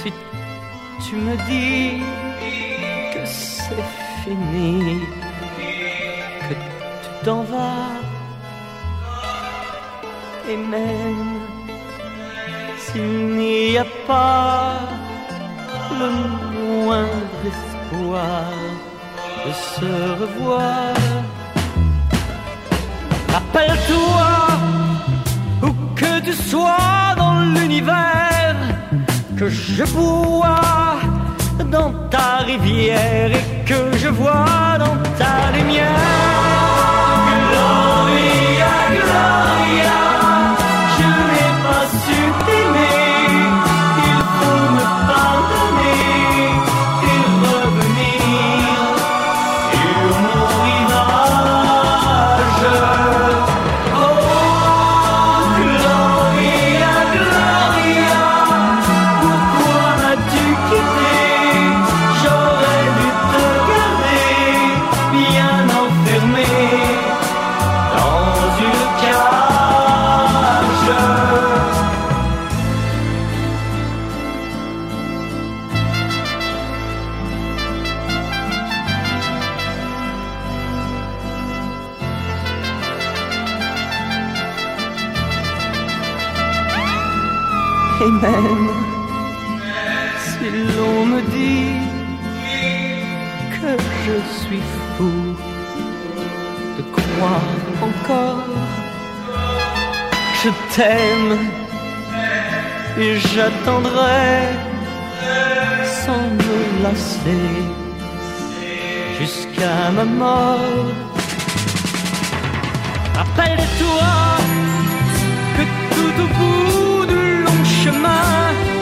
Si tu me dis que c'est fini, que tu t'en vas, et même s'il n'y a pas le moindre espoir de se revoir, rappelle-toi, où que tu sois dans l'univers, que je bois dans ta rivière et que je vois dans ta lumière. Gloria, Gloria, je n'ai pas su t'aimer, il faut me pardonner et revenir sur mon rivage. Oh, Gloria, Gloria, pourquoi m'as-tu quitté? J'aurais dû te garder bien enfermé dans une cage. Et même si l'on me dit que je suis fou de croire encore, je t'aime et j'attendrai sans me lasser jusqu'à ma mort. Rappelle-toi que tout au bout du long chemin,